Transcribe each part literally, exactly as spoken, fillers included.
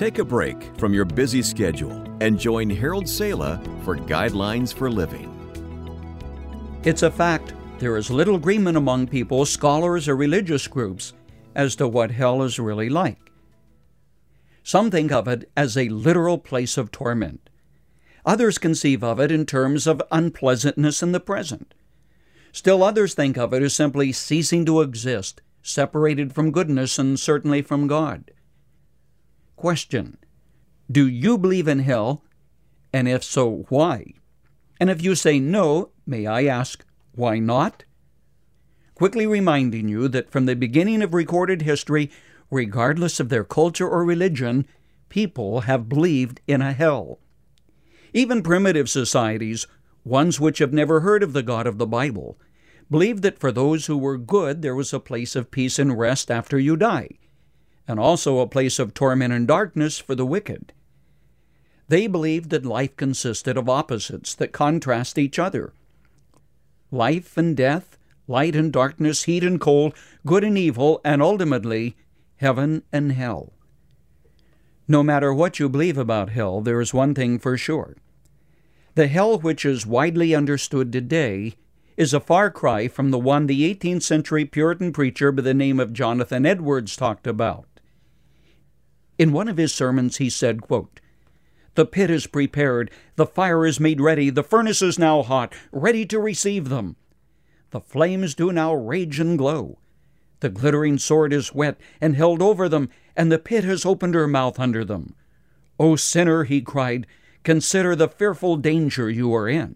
Take a break from your busy schedule and join Harold Sala for Guidelines for Living. It's a fact there is little agreement among people, scholars, or religious groups as to what hell is really like. Some think of it as a literal place of torment. Others conceive of it in terms of unpleasantness in the present. Still others think of it as simply ceasing to exist, separated from goodness and certainly from God. Question: do you believe in hell? And if so, why? And if you say no, may I ask, why not? Quickly reminding you that from the beginning of recorded history, regardless of their culture or religion, people have believed in a hell. Even primitive societies, ones which have never heard of the God of the Bible, believed that for those who were good there was a place of peace and rest after you die, and also a place of torment and darkness for the wicked. They believed that life consisted of opposites that contrast each other. Life and death, light and darkness, heat and cold, good and evil, and ultimately, heaven and hell. No matter what you believe about hell, there is one thing for sure. The hell which is widely understood today is a far cry from the one the eighteenth century Puritan preacher by the name of Jonathan Edwards talked about. In one of his sermons he said, quote, "The pit is prepared, the fire is made ready, the furnace is now hot, ready to receive them. The flames do now rage and glow. The glittering sword is wet and held over them, and the pit has opened her mouth under them. O sinner," he cried, "consider the fearful danger you are in."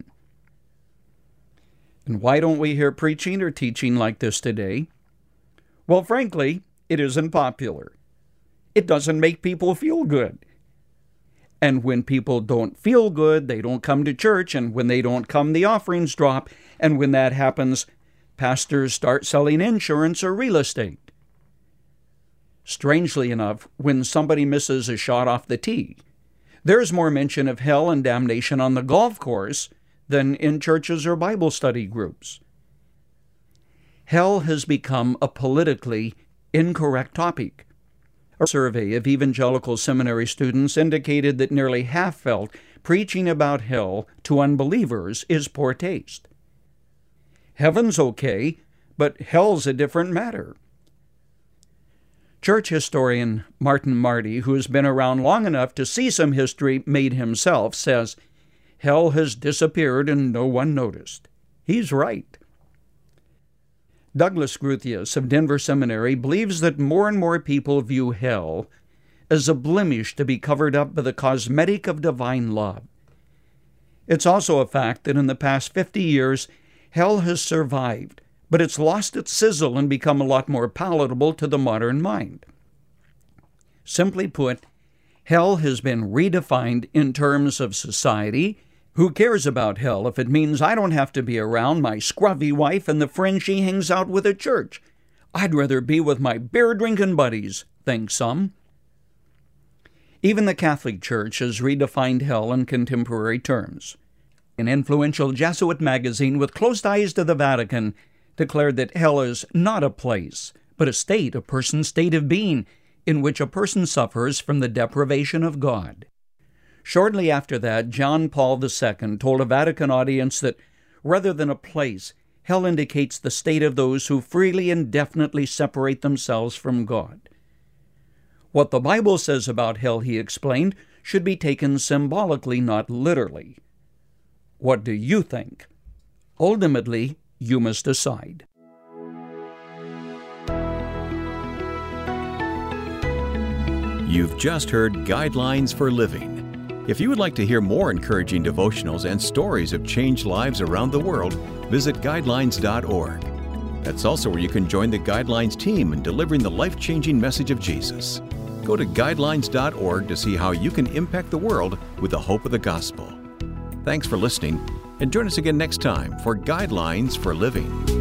And why don't we hear preaching or teaching like this today? Well, frankly, it isn't popular. It doesn't make people feel good. And when people don't feel good, they don't come to church, and when they don't come, the offerings drop, and when that happens, pastors start selling insurance or real estate. Strangely enough, when somebody misses a shot off the tee, there's more mention of hell and damnation on the golf course than in churches or Bible study groups. Hell has become a politically incorrect topic. A survey of evangelical seminary students indicated that nearly half felt preaching about hell to unbelievers is poor taste. Heaven's okay, but hell's a different matter. Church historian Martin Marty, who has been around long enough to see some history made himself, says, "Hell has disappeared and no one noticed." He's right. Douglas Groothuis of Denver Seminary believes that more and more people view hell as a blemish to be covered up by the cosmetic of divine love. It's also a fact that in the past fifty years, hell has survived, but it's lost its sizzle and become a lot more palatable to the modern mind. Simply put, hell has been redefined in terms of society. Who cares about hell if it means I don't have to be around my scruffy wife and the friends she hangs out with at church? I'd rather be with my beer-drinking buddies, think some. Even the Catholic Church has redefined hell in contemporary terms. An influential Jesuit magazine with close ties to the Vatican declared that hell is not a place, but a state, a person's state of being, in which a person suffers from the deprivation of God. Shortly after that, John Paul the Second told a Vatican audience that, rather than a place, hell indicates the state of those who freely and definitely separate themselves from God. What the Bible says about hell, he explained, should be taken symbolically, not literally. What do you think? Ultimately, you must decide. You've just heard Guidelines for Living. If you would like to hear more encouraging devotionals and stories of changed lives around the world, visit guidelines dot org. That's also where you can join the Guidelines team in delivering the life-changing message of Jesus. Go to guidelines dot org to see how you can impact the world with the hope of the gospel. Thanks for listening, and join us again next time for Guidelines for Living.